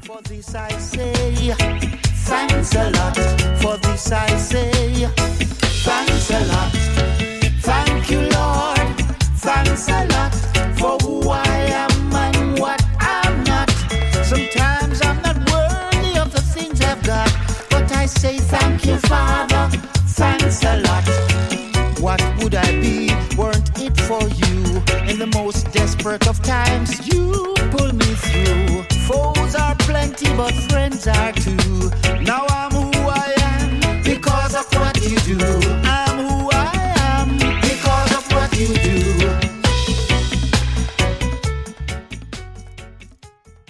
For this I say, thanks a lot. For this I say, thanks a lot. Thank you, Lord. Thanks a lot for who I am and what I'm not. Sometimes I'm not worthy of the things I've got, but I say thank you, Father. Thanks a lot. What would I be weren't it for you? In the most desperate of times, you pull me through. Foes are plenty, but friends are too. Now